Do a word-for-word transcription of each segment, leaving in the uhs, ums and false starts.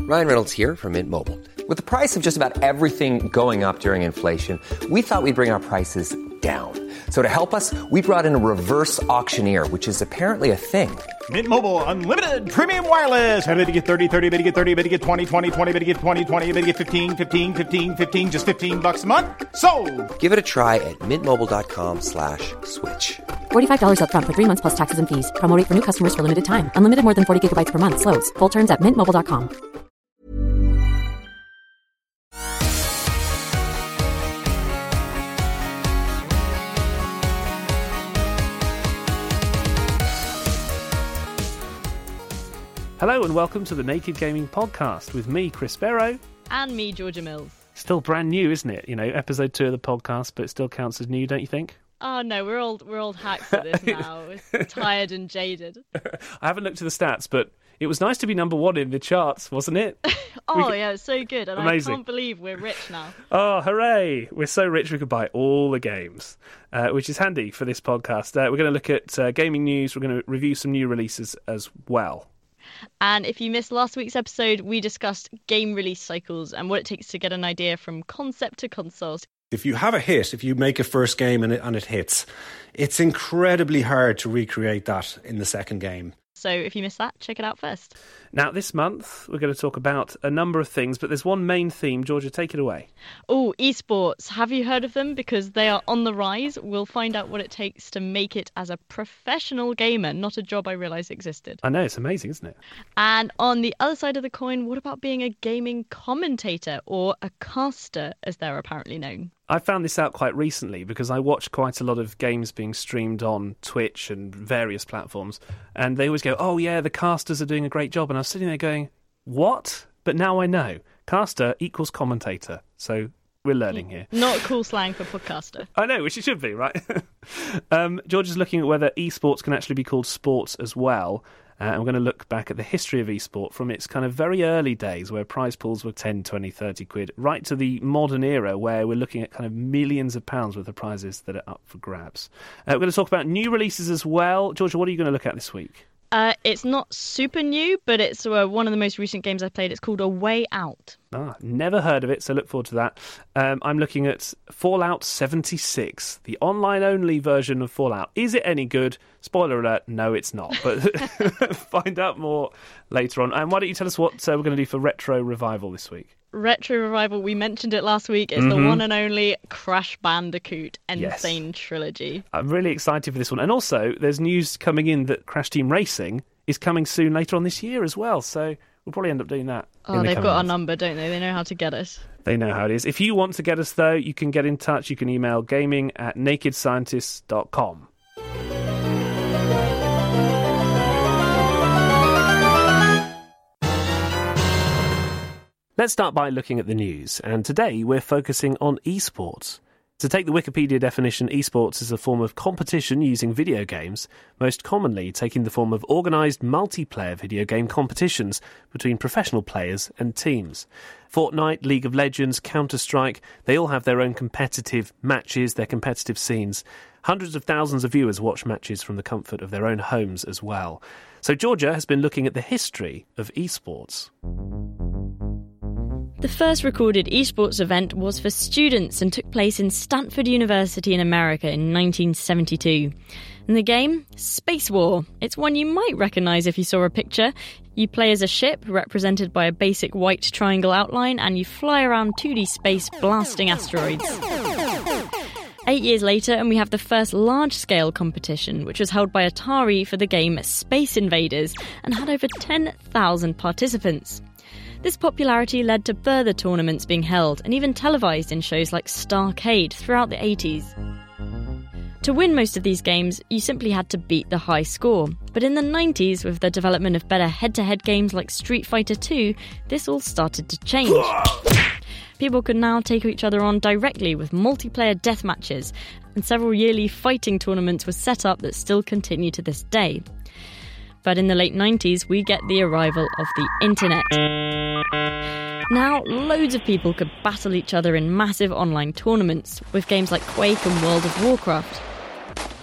Ryan Reynolds here from Mint Mobile. With the price of just about everything going up during inflation, we thought we'd bring our prices down. So to help us, we brought in a reverse auctioneer, which is apparently a thing. Mint Mobile Unlimited Premium Wireless. How to get thirty, thirty, how to get thirty, how to get twenty, twenty, twenty, how to get twenty, twenty, how to get fifteen, fifteen, fifteen, fifteen, just fifteen bucks a month? Sold! Give it a try at mintmobile.com slash switch. forty-five dollars up front for three months plus taxes and fees. Promo rate for new customers for limited time. Unlimited more than forty gigabytes per month. Slows full terms at mint mobile dot com. Hello and welcome to the Naked Gaming Podcast with me, Chris Barrow. And me, Georgia Mills. Still brand new, isn't it? You know, episode two of the podcast, but it still counts as new, don't you think? Oh no, we're old we're old hacks at this now. We're tired and jaded. I haven't looked at the stats, but it was nice to be number one in the charts, wasn't it? oh we... yeah, it's so good. And Amazing. I can't believe we're rich now. Oh, hooray! We're so rich we could buy all the games, uh, which is handy for this podcast. Uh, we're going to look at uh, gaming news. We're going to review some new releases as well. And if you missed last week's episode, we discussed game release cycles and what it takes to get an idea from concept to consoles. If you have a hit, if you make a first game and it, and it hits, it's incredibly hard to recreate that in the second game. So if you missed that, check it out first. Now, this month, we're going to talk about a number of things, but there's one main theme. Georgia, take it away. Oh, esports. Have you heard of them? Because they are on the rise. We'll find out what it takes to make it as a professional gamer, not a job I realised existed. I know, it's amazing, isn't it? And on the other side of the coin, what about being a gaming commentator, or a caster, as they're apparently known? I found this out quite recently because I watch quite a lot of games being streamed on Twitch and various platforms, and they always go, oh yeah, the casters are doing a great job, and I was sitting there going, what? But now I know. Caster equals commentator, so we're learning here. Not cool slang for podcaster. I know, which it should be, right? um, George is looking at whether esports can actually be called sports as well. Uh, and we're going to look back at the history of esport from its kind of very early days where prize pools were ten, twenty, thirty quid, right to the modern era where we're looking at kind of millions of pounds worth of prizes that are up for grabs. Uh, we're going to talk about new releases as well. Georgia, what are you going to look at this week? Uh, it's not super new, but it's uh, one of the most recent games I played. It's called A Way Out. Ah, never heard of it, so look forward to that. Um, I'm looking at Fallout seventy-six, the online-only version of Fallout. Is it any good? Spoiler alert, no, it's not. But find out more later on. And why don't you tell us what uh, we're going to do for Retro Revival this week? Retro Revival, we mentioned it last week. It's mm-hmm. the one and only Crash Bandicoot Insane yes. Trilogy. I'm really excited for this one. And also, there's news coming in that Crash Team Racing is coming soon later on this year as well. So we'll probably end up doing that. Oh, they've got our number, don't they? They know how to get us. They know how it is. If you want to get us, though, you can get in touch. You can email gaming at naked scientists dot com. Let's start by looking at the news, and today we're focusing on esports. To take the Wikipedia definition, esports is a form of competition using video games, most commonly taking the form of organised multiplayer video game competitions between professional players and teams. Fortnite, League of Legends, Counter-Strike, they all have their own competitive matches, their competitive scenes. Hundreds of thousands of viewers watch matches from the comfort of their own homes as well. So Georgia has been looking at the history of esports. The first recorded esports event was for students and took place in Stanford University in America in nineteen seventy-two. And the game? Space War. It's one you might recognise if you saw a picture. You play as a ship, represented by a basic white triangle outline, and you fly around two D space blasting asteroids. Eight years later, and we have the first large-scale competition, which was held by Atari for the game Space Invaders, and had over ten thousand participants. This popularity led to further tournaments being held and even televised in shows like Starcade throughout the eighties. To win most of these games, you simply had to beat the high score. But in the nineties, with the development of better head-to-head games like Street Fighter two, this all started to change. People could now take each other on directly with multiplayer deathmatches, and several yearly fighting tournaments were set up that still continue to this day. But in the late nineties, we get the arrival of the internet. Now, loads of people could battle each other in massive online tournaments, with games like Quake and World of Warcraft.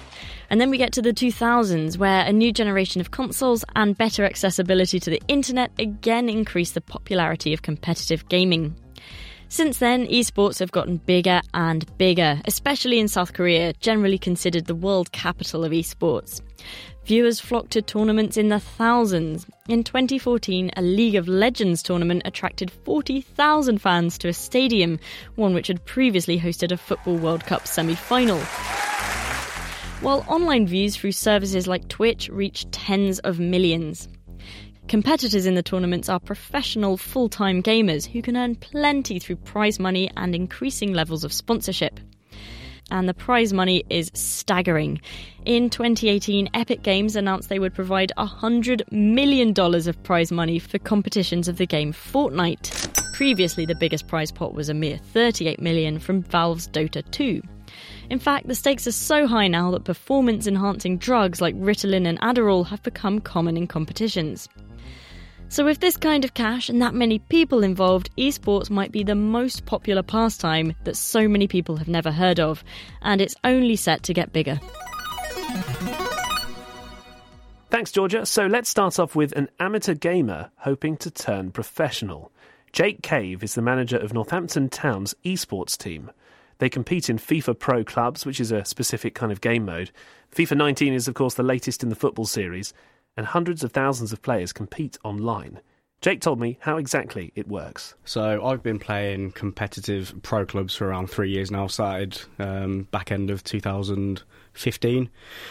And then we get to the two thousands, where a new generation of consoles and better accessibility to the internet again increased the popularity of competitive gaming. Since then, esports have gotten bigger and bigger, especially in South Korea, generally considered the world capital of esports. Viewers flocked to tournaments in the thousands. In twenty fourteen, a League of Legends tournament attracted forty thousand fans to a stadium, one which had previously hosted a Football World Cup semi-final. While online views through services like Twitch reach tens of millions. Competitors in the tournaments are professional, full-time gamers who can earn plenty through prize money and increasing levels of sponsorship. And the prize money is staggering. In twenty eighteen, Epic Games announced they would provide one hundred million dollars of prize money for competitions of the game Fortnite. Previously, the biggest prize pot was a mere thirty-eight million dollars from Valve's Dota two. In fact, the stakes are so high now that performance-enhancing drugs like Ritalin and Adderall have become common in competitions. So with this kind of cash and that many people involved, esports might be the most popular pastime that so many people have never heard of, and it's only set to get bigger. Thanks, Georgia. So let's start off with an amateur gamer hoping to turn professional. Jake Cave is the manager of Northampton Town's esports team. They compete in FIFA Pro Clubs, which is a specific kind of game mode. FIFA nineteen is, of course, the latest in the football series, and hundreds of thousands of players compete online. Jake told me how exactly it works. So I've been playing competitive pro clubs for around three years now. Started um, back end of two thousand fifteen.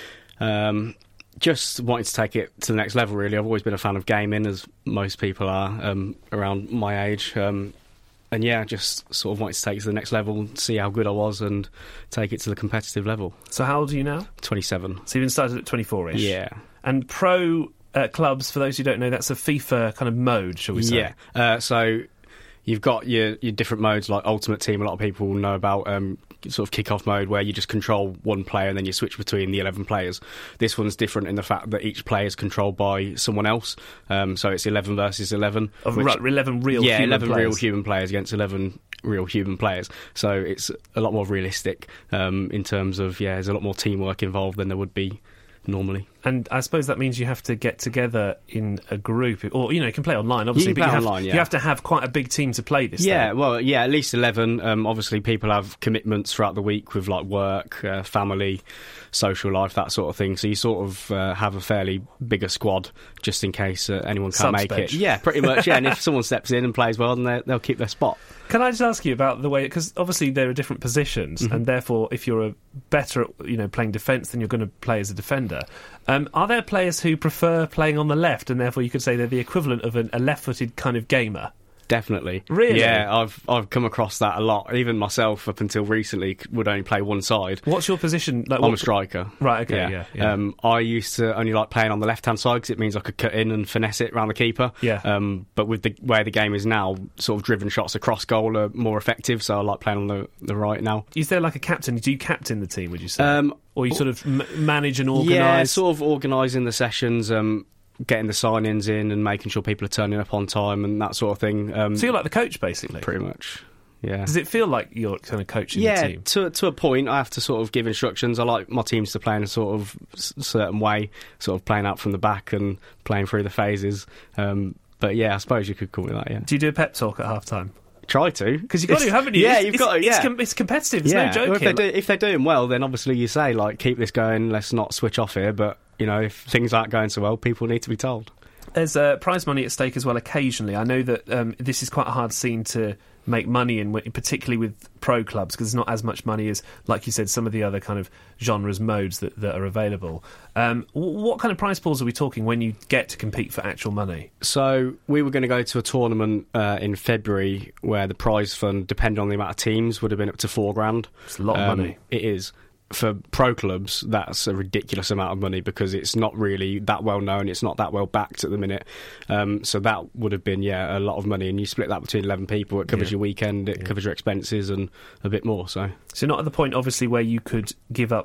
Um, just wanted to take it to the next level, really. I've always been a fan of gaming, as most people are um, around my age. Um, and yeah, just sort of wanted to take it to the next level, see how good I was and take it to the competitive level. So how old are you now? twenty-seven. So you've been started at twenty-four-ish? Yeah. And pro uh, clubs, for those who don't know, that's a FIFA kind of mode, shall we say? Yeah. Uh, so you've got your, your different modes, like Ultimate Team, a lot of people know about, um, sort of kick-off mode, where you just control one player and then you switch between the eleven players. This one's different in the fact that each player is controlled by someone else. Um, so it's eleven versus eleven. Of which, right, eleven real yeah, human eleven players. real human players against eleven real human players. So it's a lot more realistic um, in terms of, yeah, there's a lot more teamwork involved than there would be normally. And I suppose that means you have to get together in a group, or, you know, you can play online, obviously, you can but play you have, online, yeah. you have to have quite a big team to play this Yeah, thing. well, yeah, at least eleven. Um, obviously, people have commitments throughout the week with, like, work, uh, family, social life, that sort of thing. So you sort of uh, have a fairly bigger squad just in case uh, anyone can't make Subs-bench. it. Yeah, pretty much, yeah. And if someone steps in and plays well, then they- they'll keep their spot. Can I just ask you about the way, because obviously there are different positions, Mm-hmm. and therefore if you're a better at, you know, playing defence, then you're going to play as a defender. Um, are there players who prefer playing on the left, and therefore you could say they're the equivalent of an, a left-footed kind of gamer? Definitely. Really? Yeah, I've I've come across that a lot. Even myself, up until recently, would only play one side. What's your position? Like, I'm what- a striker. Right, okay, yeah. yeah. Um, I used to only like playing on the left-hand side because it means I could cut in and finesse it around the keeper. Yeah. Um, but with the way the game is now, sort of driven shots across goal are more effective, so I like playing on the, the right now. Is there like a captain? Do you captain the team, would you say? Um, or you sort of m- manage and organise? Yeah, sort of organising the sessions, um, getting the sign-ins in and making sure people are turning up on time and that sort of thing. Um, So you're like the coach, basically? pretty much, yeah. Does it feel like you're kind of coaching Yeah, the team? to to a point. I have to sort of give instructions. I like my teams to play in a sort of s- certain way, sort of playing out from the back and playing through the phases. Um, but yeah, I suppose you could call it that, yeah. Do you do a pep talk at half-time? Try to. Because you've got to, haven't you? Yeah, It's- you've it's- got to, yeah. It's, com- it's competitive, there's yeah. no joke Well, if, here. they do, if they're doing well, then obviously you say, like, keep this going, let's not switch off here. But, you know, if things aren't going so well, people need to be told. There's uh, prize money at stake as well occasionally. I know that um, this is quite a hard scene to make money in, particularly with pro clubs, because there's not as much money as, like you said, some of the other kind of genres, modes that, that are available. Um, what kind of prize pools are we talking when you get to compete for actual money? So we were going to go to a tournament uh, in February where the prize fund, depending on the amount of teams, would have been up to four grand. It's a lot of Um, money. It is. For pro clubs, that's a ridiculous amount of money because it's not really that well known, it's not that well backed at the minute. Um, so that would have been, yeah, a lot of money. And you split that between eleven people, it covers Yeah. your weekend, it Yeah. covers your expenses and a bit more. So So not at the point, obviously, where you could give up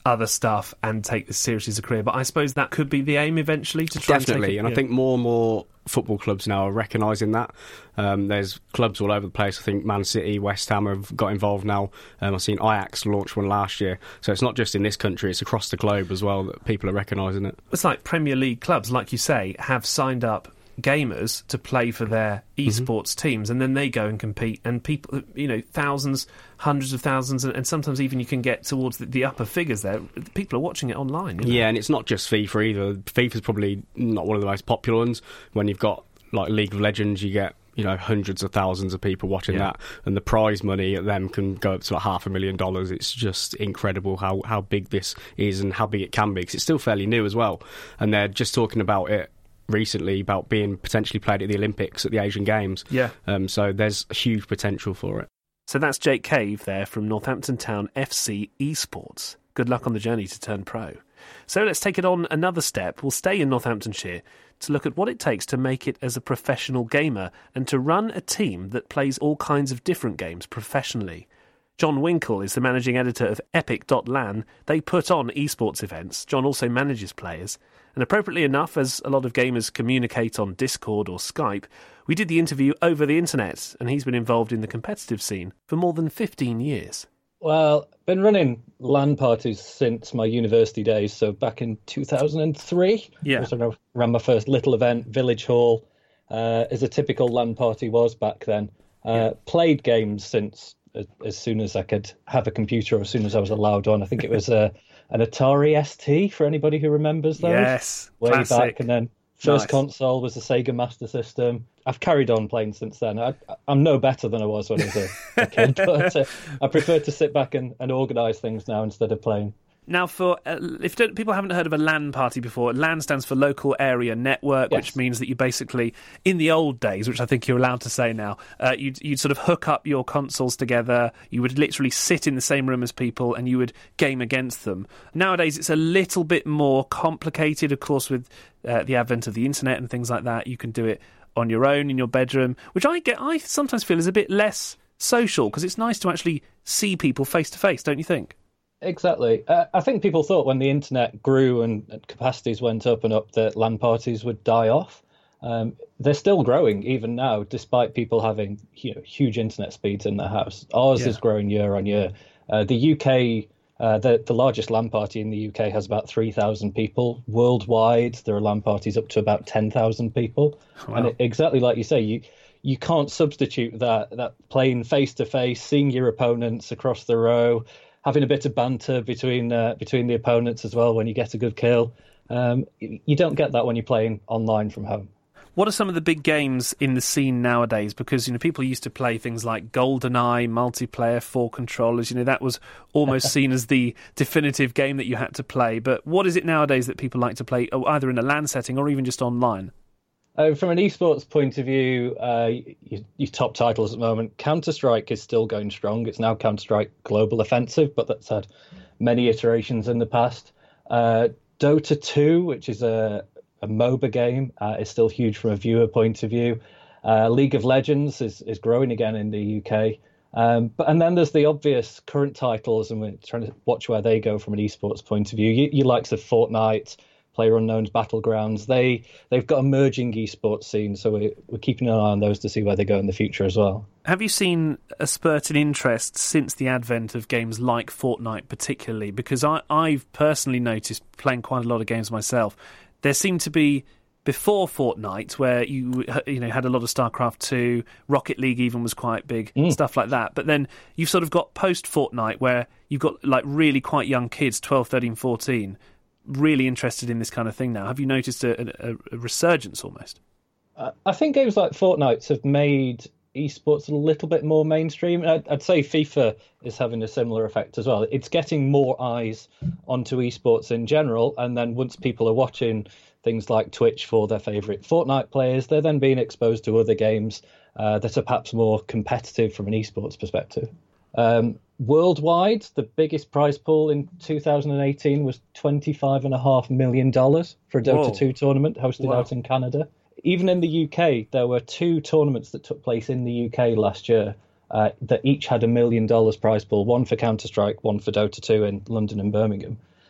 other stuff and take this seriously as a career. But I suppose that could be the aim eventually to try Definitely, and, take it, and I yeah. think more and more football clubs now are recognising that. Um, there's clubs all over the place. I think Man City, West Ham have got involved now. Um, I've seen Ajax launch one last year. So it's not just in this country, it's across the globe as well that people are recognising it. It's like Premier League clubs, like you say, have signed up gamers to play for their esports mm-hmm. teams, and then they go and compete, and people, you know, thousands, hundreds of thousands, and, and sometimes even you can get towards the, the upper figures there. People are watching it online. You know? Yeah, and it's not just FIFA either. FIFA's probably not one of the most popular ones. When you've got like League of Legends, you get, you know, hundreds of thousands of people watching yeah. that, and the prize money at them can go up to like half a million dollars. It's just incredible how, how big this is and how big it can be, because it's still fairly new as well, and they're just talking about it recently about being potentially played at the Olympics, at the Asian Games. Yeah. Um, so there's a huge potential for it. So that's Jake Cave there from Northampton Town F C Esports. Good luck on the journey to turn pro. So let's take it on another step. We'll stay in Northamptonshire to look at what it takes to make it as a professional gamer and to run a team that plays all kinds of different games professionally. John Winkle is the managing editor of Epic dot lan. They put on esports events. John also manages players. And appropriately enough, as a lot of gamers communicate on Discord or Skype, we did the interview over the internet, and he's been involved in the competitive scene for more than fifteen years. Well, I've been running LAN parties since my university days, so back in two thousand three. Yeah. I ran my first little event, Village Hall, uh, as a typical LAN party was back then. Uh, yeah. Played games since as, as soon as I could have a computer, or as soon as I was allowed one. I think it was uh, an Atari S T, for anybody who remembers those. Yes, way classic. back. And then first Nice. console was the Sega Master System. I've carried on playing since then. I, I'm no better than I was when I was a, a kid, but uh, I prefer to sit back and, and organise things now instead of playing. Now, for uh, if don't, people haven't heard of a LAN party before, LAN stands for Local Area Network, Yes. which means that you basically, in the old days, which I think you're allowed to say now, uh, you'd, you'd sort of hook up your consoles together, you would literally sit in the same room as people, and you would game against them. Nowadays, it's a little bit more complicated, of course, with uh, the advent of the internet and things like that. You can do it on your own in your bedroom, which I get. I sometimes feel is a bit less social, because it's nice to actually see people face to face, don't you think? Exactly. Uh, I think people thought when the internet grew and, and capacities went up and up that LAN parties would die off. Um, they're still growing even now, despite people having, you know, huge internet speeds in their house. Ours Yeah. is growing year on year. Uh, the U K, uh, the, the largest LAN party in the U K has about three thousand people. Worldwide, there are LAN parties up to about ten thousand people. Wow. And it, exactly like you say, you you can't substitute that, that playing face-to-face, seeing your opponents across the row, having a bit of banter between uh, between the opponents as well when you get a good kill. Um, you don't get that when you're playing online from home. What are some of the big games in the scene nowadays? Because, you know, people used to play things like GoldenEye, multiplayer, four controllers. You know, that was almost seen as the definitive game that you had to play. But what is it nowadays that people like to play, either in a LAN setting or even just online? Uh, from an esports point of view, uh, your, your top titles at the moment, Counter-Strike is still going strong. It's now Counter-Strike Global Offensive, but that's had many iterations in the past. Uh, Dota two, which is a, a MOBA game, uh, is still huge from a viewer point of view. Uh, League of Legends is, is growing again in the U K. Um, but and then there's the obvious current titles, and we're trying to watch where they go from an esports point of view. You, you likes of Fortnite, PlayerUnknown's Battlegrounds, they, they've got emerging esports scenes, so we're, we're keeping an eye on those to see where they go in the future as well. Have you seen a spurt in interest since the advent of games like Fortnite particularly? Because I, I've personally noticed, playing quite a lot of games myself, there seemed to be, before Fortnite, where you you know had a lot of StarCraft two, Rocket League even was quite big, mm. stuff like that. But then you've sort of got post-Fortnite, where you've got like really quite young kids, twelve, thirteen, fourteen, really interested in this kind of thing now. Have you noticed a, a, a resurgence almost? Uh, I think games like Fortnite have made esports a little bit more mainstream. I'd, I'd say FIFA is having a similar effect as well. It's getting more eyes onto esports in general, and then once people are watching things like Twitch for their favourite Fortnite players, they're then being exposed to other games uh, that are perhaps more competitive from an esports perspective. Um, worldwide, the biggest prize pool in two thousand eighteen was twenty-five point five million dollars for a Dota Whoa. two tournament hosted Wow. out in Canada. Even in the U K, there were two tournaments that took place in the U K last year uh, that each had a million dollars prize pool, one for Counter-Strike, one for Dota two in London and Birmingham.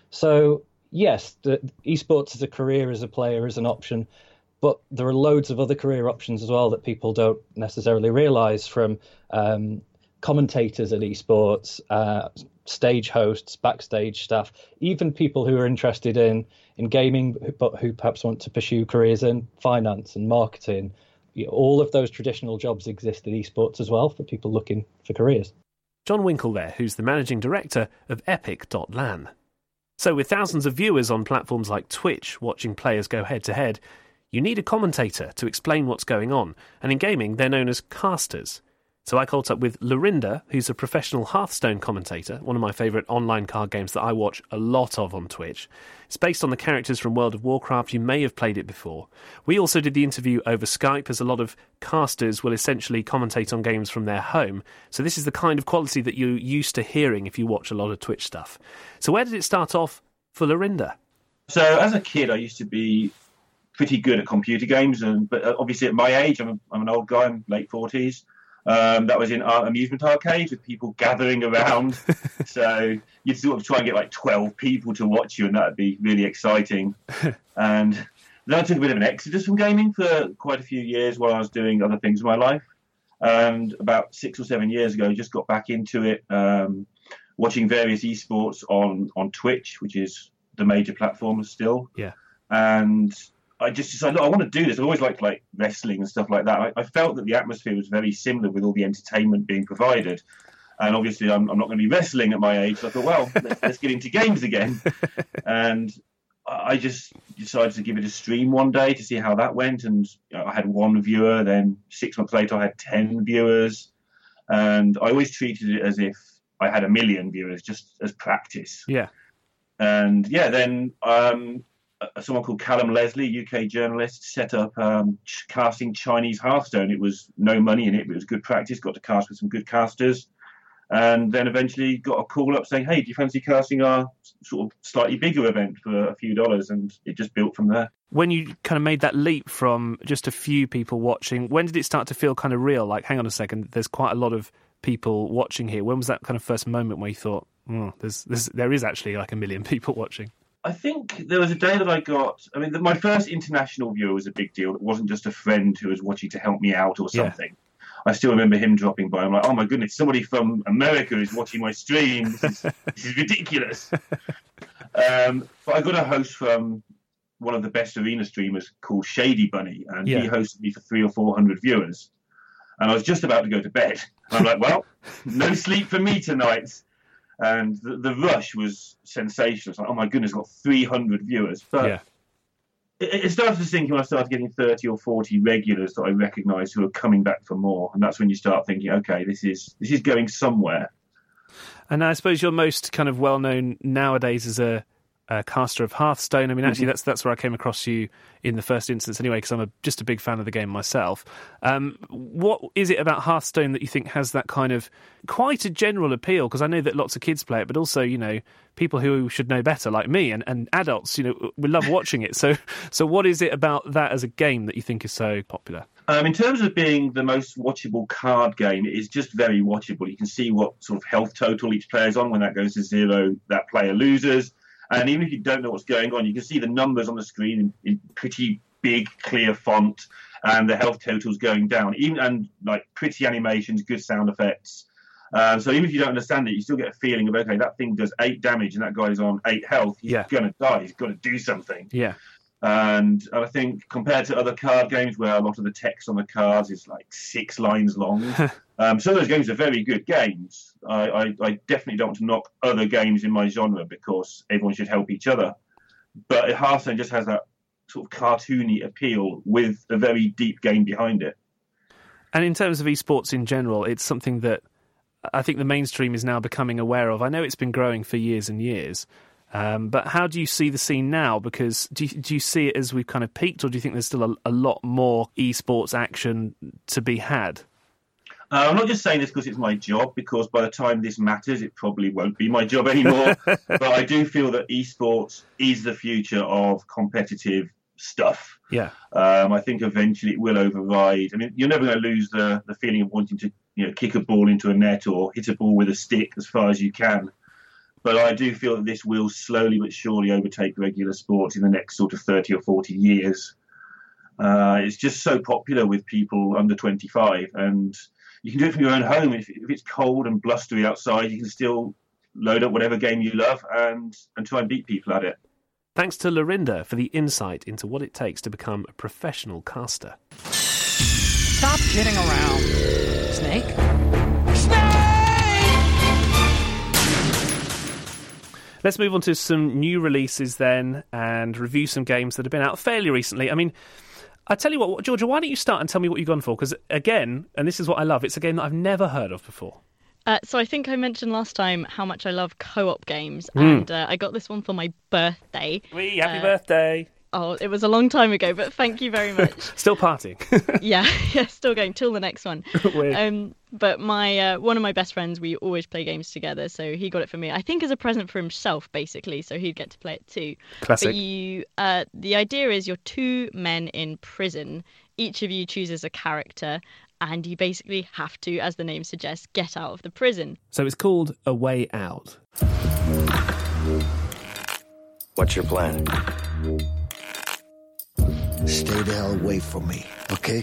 So, yes, the esports as a career, as a player, is an option, but there are loads of other career options as well that people don't necessarily realise, from um, commentators at esports, uh, stage hosts, backstage staff, even people who are interested in, in gaming but who perhaps want to pursue careers in finance and marketing. You know, all of those traditional jobs exist in esports as well for people looking for careers. John Winkle there, who's the managing director of Epic dot lan. So with thousands of viewers on platforms like Twitch watching players go head-to-head, you need a commentator to explain what's going on, and in gaming they're known as casters. So I caught up with Lorinda, who's a professional Hearthstone commentator, one of my favourite online card games that I watch a lot of on Twitch. It's based on the characters from World of Warcraft. You may have played it before. We also did the interview over Skype, as a lot of casters will essentially commentate on games from their home. So this is the kind of quality that you're used to hearing if you watch a lot of Twitch stuff. So where did it start off for Lorinda? So as a kid, I used to be pretty good at computer games, and but obviously at my age, I'm, a, I'm an old guy, I'm late forties. Um, that was in our amusement arcades with people gathering around. So you'd sort of try and get like twelve people to watch you, and that'd be really exciting. And then I took a bit of an exodus from gaming for quite a few years while I was doing other things in my life. And about six or seven years ago, I just got back into it, um, watching various esports on, on Twitch, which is the major platform still. Yeah. And I just decided, look, I want to do this. I always liked like wrestling and stuff like that. I, I felt that the atmosphere was very similar with all the entertainment being provided. And obviously, I'm, I'm not going to be wrestling at my age. So I thought, well, let's, let's get into games again. And I just decided to give it a stream one day to see how that went. And you know, I had one viewer. Then six months later, I had ten viewers. And I always treated it as if I had a million viewers, just as practice. Yeah. And yeah, then um, someone called Callum Leslie, U K journalist, set up um, casting Chinese Hearthstone. It was no money in it, but it was good practice. Got to cast with some good casters. And then eventually got a call up saying, hey, do you fancy casting our sort of slightly bigger event for a few dollars? And it just built from there. When you kind of made that leap from just a few people watching, when did it start to feel kind of real? Like, hang on a second, there's quite a lot of people watching here. When was that kind of first moment where you thought, oh, there's, there's, there is actually like a million people watching? I think there was a day that I got, I mean, the, my first international viewer was a big deal. It wasn't just a friend who was watching to help me out or something. Yeah. I still remember him dropping by. I'm like, oh my goodness, somebody from America is watching my stream. This is, this is ridiculous. Um, but I got a host from one of the best arena streamers called Shady Bunny, and yeah. he hosted me for three or four hundred viewers. And I was just about to go to bed. I'm like, well, no sleep for me tonight. And the, the rush was sensational. It's like, oh my goodness, I've got three hundred viewers. But yeah. it, it started to sink when I started getting thirty or forty regulars that I recognised who are coming back for more. And that's when you start thinking, okay, this is this is going somewhere. And I suppose you're most kind of well known nowadays as a, a caster of Hearthstone. I mean, actually, mm-hmm. that's that's where I came across you in the first instance anyway, because I'm a, just a big fan of the game myself. Um, what is it about Hearthstone that you think has that kind of quite a general appeal? Because I know that lots of kids play it, but also, you know, people who should know better, like me, and, and adults, you know, we love watching it. So, so what is it about that as a game that you think is so popular? Um, in terms of being the most watchable card game, it is just very watchable. You can see what sort of health total each player's on. When that goes to zero, that player loses. And even if you don't know what's going on, you can see the numbers on the screen in, in pretty big, clear font, and the health totals going down. Even and like pretty animations, good sound effects. Um, so even if you don't understand it, you still get a feeling of, okay, that thing does eight damage and that guy's on eight health. He's yeah. going to die. He's got to do something. Yeah. And, and I think compared to other card games where a lot of the text on the cards is like six lines long, um, some of those games are very good games. I, I, I definitely don't want to knock other games in my genre because everyone should help each other. But Hearthstone just has that sort of cartoony appeal with a very deep game behind it. And in terms of esports in general, it's something that I think the mainstream is now becoming aware of. I know it's been growing for years and years. Um, but how do you see the scene now? Because do you, do you see it as we've kind of peaked, or do you think there's still a, a lot more esports action to be had? Uh, I'm not just saying this because it's my job, because by the time this matters, it probably won't be my job anymore. But I do feel that esports is the future of competitive stuff. Yeah. Um, I think eventually it will override. I mean, you're never going to lose the, the feeling of wanting to, you know, kick a ball into a net or hit a ball with a stick as far as you can. But I do feel that this will slowly but surely overtake regular sports in the next sort of thirty or forty years. Uh, it's just so popular with people under twenty-five, and you can do it from your own home. If, if it's cold and blustery outside, you can still load up whatever game you love and, and try and beat people at it. Thanks to Lorinda for the insight into what it takes to become a professional caster. Stop kidding around. Snake? Let's move on to some new releases then and review some games that have been out fairly recently. I mean, I tell you what, Georgia, why don't you start and tell me what you've gone for? Because, again, and this is what I love, it's a game that I've never heard of before. Uh, so I think I mentioned last time how much I love co-op games, Mm. and uh, I got this one for my birthday. Wee, happy Uh, birthday. Oh, it was a long time ago, but thank you very much. Still partying. yeah, yeah, still going till the next one. Weird. Um, but my uh, one of my best friends, we always play games together, so he got it for me. I think as a present for himself, basically, so he'd get to play it too. Classic. But you, uh, the idea is you're two men in prison. Each of you chooses a character, and you basically have to, as the name suggests, get out of the prison. So it's called A Way Out. What's your plan? Stay the hell away from me, okay?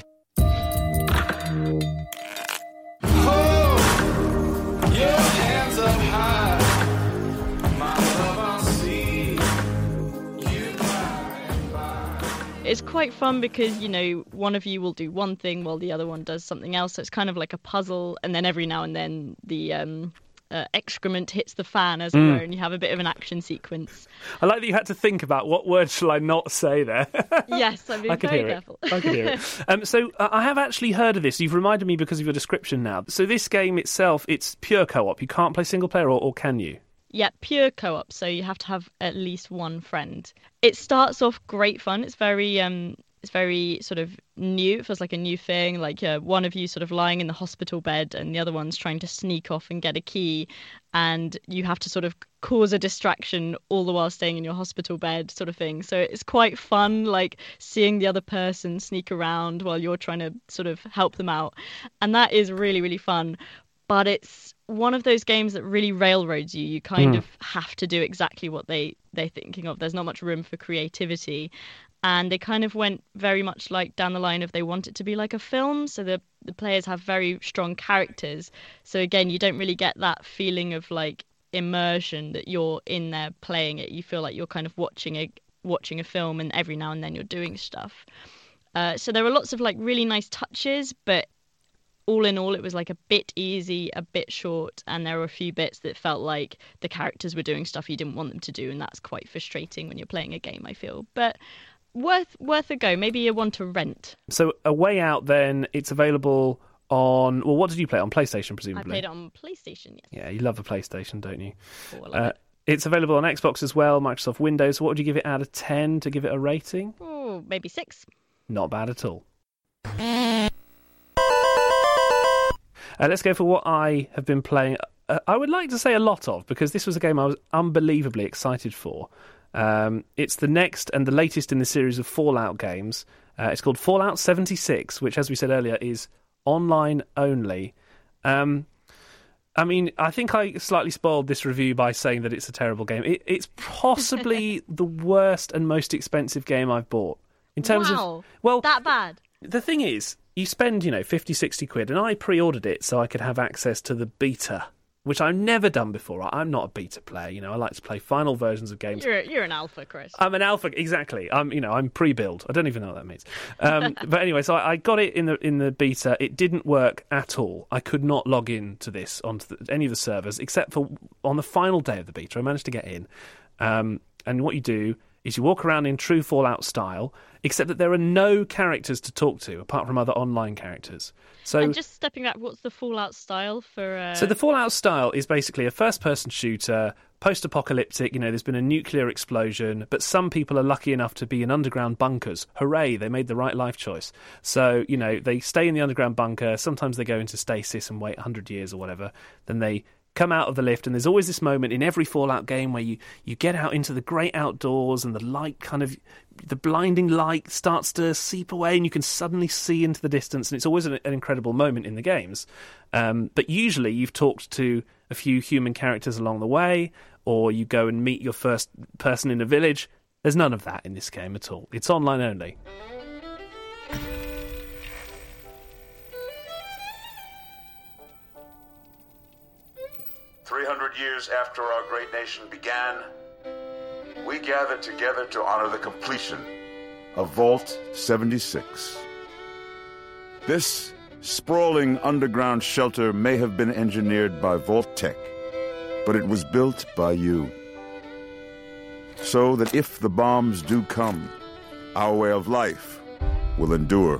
It's quite fun because, you know, one of you will do one thing while the other one does something else. So it's kind of like a puzzle. And then every now and then the um, uh, excrement hits the fan, as it Mm. were, and you have a bit of an action sequence. I like that you had to think about what word shall I not say there. Yes, I'm being I could very hear careful. it. I could hear it. Um, so uh, I have actually heard of this. You've reminded me because of your description now. So this game itself, it's pure co-op. You can't play single player, or, or can you? Yeah, pure co-op, so you have to have at least one friend. It starts off great fun. It's very um it's very sort of new. It feels like a new thing, like uh, one of you sort of lying in the hospital bed and the other one's trying to sneak off and get a key, and you have to sort of cause a distraction all the while staying in your hospital bed, sort of thing. So it's quite fun, like seeing the other person sneak around while you're trying to sort of help them out. And that is really, really fun. But it's one of those games that really railroads you. You kind Mm. of have to do exactly what they, they're thinking of. There's not much room for creativity. And they kind of went very much like down the line of they want it to be like a film. So the, the players have very strong characters. So again, you don't really get that feeling of like immersion that you're in there playing it. You feel like you're kind of watching a, watching a film, and every now and then you're doing stuff. Uh, so there were lots of like really nice touches, but all in all, it was like a bit easy, a bit short, and there were a few bits that felt like the characters were doing stuff you didn't want them to do, and that's quite frustrating when you're playing a game, I feel. But worth worth a go. Maybe you want to rent. So A Way Out, then, it's available on... Well, what did you play? On PlayStation, presumably? I played it on PlayStation, yes. Yeah, you love a PlayStation, don't you? Oh, I love Uh, it. it's available on Xbox as well, Microsoft Windows. What would you give it out of ten to give it a rating? Oh, maybe six. Not bad at all. Uh, let's go for what I have been playing. Uh, I would like to say a lot of, because this was a game I was unbelievably excited for. Um, it's the next and the latest in the series of Fallout games. Uh, it's called Fallout seventy-six, which, as we said earlier, is online only. Um, I mean, I think I slightly spoiled this review by saying that it's a terrible game. It, it's possibly the worst and most expensive game I've bought. In terms wow. of... Well, that bad? The thing is, you spend, you know, fifty, sixty quid, and I pre-ordered it so I could have access to the beta, which I've never done before. I'm not a beta player, you know, I like to play final versions of games. You're you're an alpha, Chris. I'm an alpha, exactly. I'm, you know, I'm pre-build. I don't even know what that means. Um, but anyway, so I, I got it in the in the beta. It didn't work at all. I could not log in to this onto the, any of the servers, except for on the final day of the beta. I managed to get in, um, and what you do is you walk around in true Fallout style, except that there are no characters to talk to apart from other online characters. So, and just stepping back, what's the Fallout style for... Uh... So the Fallout style is basically a first-person shooter, post-apocalyptic, you know, there's been a nuclear explosion, but some people are lucky enough to be in underground bunkers. Hooray, they made the right life choice. So, you know, they stay in the underground bunker, sometimes they go into stasis and wait one hundred years or whatever, then they come out of the lift, and there's always this moment in every Fallout game where you, you get out into the great outdoors and the light kind of, the blinding light starts to seep away and you can suddenly see into the distance, and it's always an, an incredible moment in the games. Um, but usually you've talked to a few human characters along the way, or you go and meet your first person in a village. There's none of that in this game at all. It's online only. Three hundred years after our great nation began, we gathered together to honor the completion of Vault seventy-six. This sprawling underground shelter may have been engineered by Vault Tech, but it was built by you. So that if the bombs do come, our way of life will endure.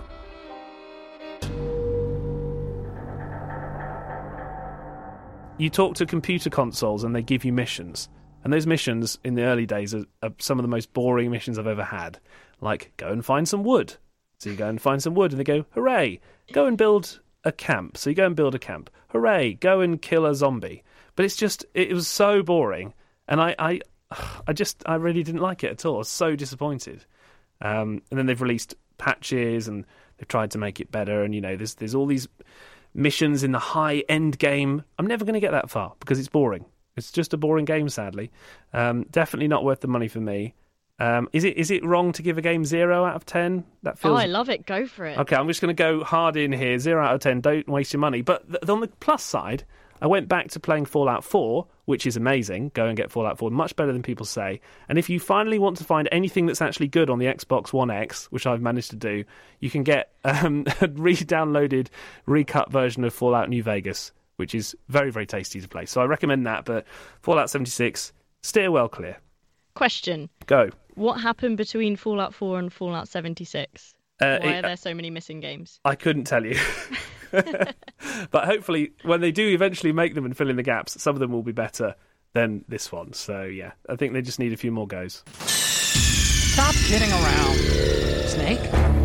You talk to computer consoles and they give you missions. And those missions in the early days are, are some of the most boring missions I've ever had. Like, go and find some wood. So you go and find some wood and they go, hooray, go and build a camp. So you go and build a camp. Hooray, go and kill a zombie. But it's just, it was so boring. And I, I, I just, I really didn't like it at all. I was so disappointed. Um, and then they've released patches and they've tried to make it better. And, you know, there's there's all these missions in the high end game. I'm never going to get that far because it's boring. It's just a boring game, sadly. Um, definitely not worth the money for me. Um, is it is it wrong to give a game zero out of ten? That feels. Oh, I love it. Go for it. Okay, I'm just going to go hard in here. Zero out of ten. Don't waste your money. But th- on the plus side, I went back to playing Fallout four, which is amazing. Go and get Fallout four. Much better than people say. And if you finally want to find anything that's actually good on the Xbox One X, which I've managed to do, you can get um, a re-downloaded, recut version of Fallout New Vegas, which is very, very tasty to play. So I recommend that. But Fallout seventy-six, steer well clear. Question. Go. What happened between Fallout four and Fallout seventy-six? Uh, Why it, are there so many missing games? I couldn't tell you. But hopefully, when they do eventually make them and fill in the gaps, some of them will be better than this one. So, yeah, I think they just need a few more goes. Stop kidding around. Snake?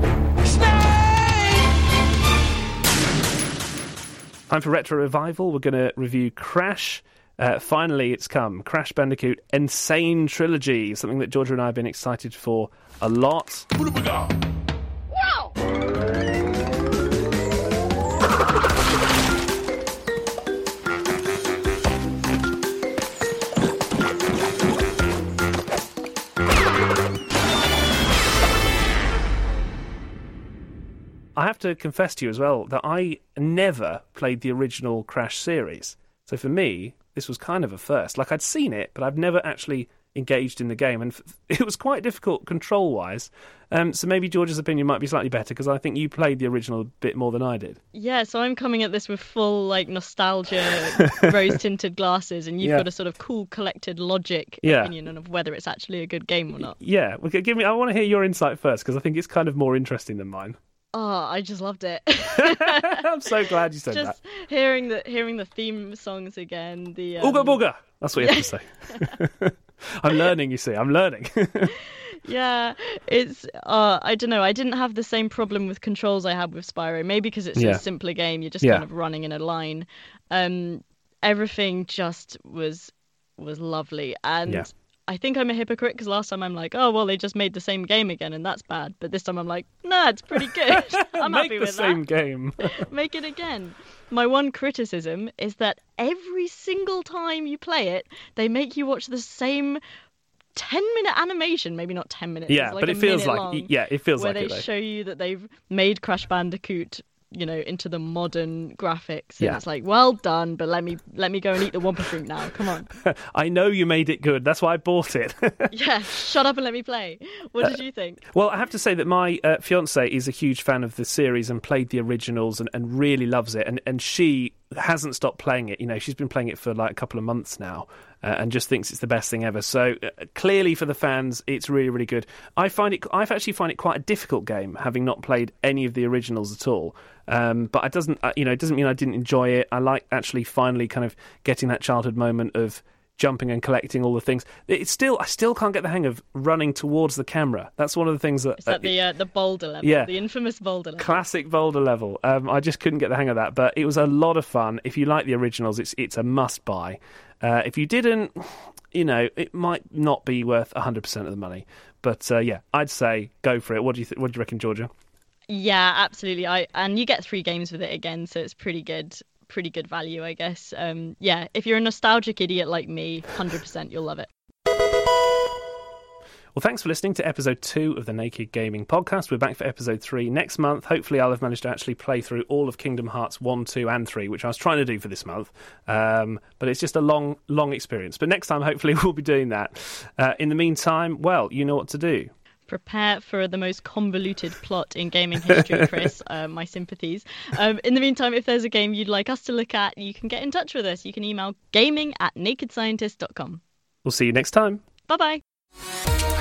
Time for Retro Revival. We're going to review Crash. Uh, finally, it's come. Crash Bandicoot Insane Trilogy, something that Georgia and I have been excited for a lot. Wow! I have to confess to you as well that I never played the original Crash series. So for me, this was kind of a first. Like, I'd seen it, but I've never actually engaged in the game. And f- it was quite difficult control-wise. Um, so maybe George's opinion might be slightly better, because I think you played the original a bit more than I did. Yeah, so I'm coming at this with full, like, nostalgia, rose-tinted glasses, and you've Yeah. got a sort of cool, collected logic Yeah. opinion of whether it's actually a good game or not. Yeah, well, give me. I want to hear your insight first, because I think it's kind of more interesting than mine. Oh, I just loved it. I'm so glad you said just that. hearing the hearing the theme songs again. The um... Ooga booga. That's what you have to say. I'm learning, you see. I'm learning. Yeah, it's. Uh, I don't know. I didn't have the same problem with controls I had with Spyro. Maybe because it's Yeah. a simpler game. You're just Yeah. kind of running in a line. Um, everything just was was lovely, and Yeah. I think I'm a hypocrite because last time I'm like, oh well, they just made the same game again, and that's bad. But this time I'm like, nah, it's pretty good. I'm Make happy the with same that. game. Make it again. My one criticism is that every single time you play it, they make you watch the same ten minute animation. Maybe not ten minutes. Yeah, it's like but a it feels minute like long, yeah, it feels where like they it though. show you that they've made Crash Bandicoot, you know, into the modern graphics. And Yeah. it's like, well done, but let me let me go and eat the Wumpa fruit now. Come on. I know you made it good. That's why I bought it. Yeah, shut up and let me play. What did you think? Well, I have to say that my uh, fiance is a huge fan of the series and played the originals and, and really loves it. And, and she hasn't stopped playing it. You know, she's been playing it for like a couple of months now uh, and just thinks it's the best thing ever. So uh, clearly for the fans, it's really, really good. I find it. I actually find it quite a difficult game, having not played any of the originals at all. Um, but it doesn't, uh, you know, it doesn't mean I didn't enjoy it. I like actually finally kind of getting that childhood moment of jumping and collecting all the things. It's still, I still can't get the hang of running towards the camera. That's one of the things that... Is that uh, the uh, the boulder level? Yeah. The infamous boulder level. Classic boulder level. Um, I just couldn't get the hang of that, but it was a lot of fun. If you like the originals, it's it's a must-buy. Uh, if you didn't, you know, it might not be worth one hundred percent of the money. But, uh, yeah, I'd say go for it. What do you th- what do you reckon, Georgia? Yeah, absolutely. I And you get three games with it again, so it's pretty good. Pretty good value, I guess. Um, yeah, if you're a nostalgic idiot like me, one hundred percent you'll love it. Well, thanks for listening to episode two of the Naked Gaming Podcast. We're back for episode three next month. Hopefully I'll have managed to actually play through all of Kingdom Hearts one, two and three, which I was trying to do for this month. Um, but it's just a long, long experience. But next time, hopefully we'll be doing that. Uh, in the meantime, well, you know what to do. Prepare for the most convoluted plot in gaming history, Chris. uh, my sympathies. Um, in the meantime, if there's a game you'd like us to look at, you can get in touch with us. You can email gaming at naked scientist dot com. We'll see you next time. Bye-bye.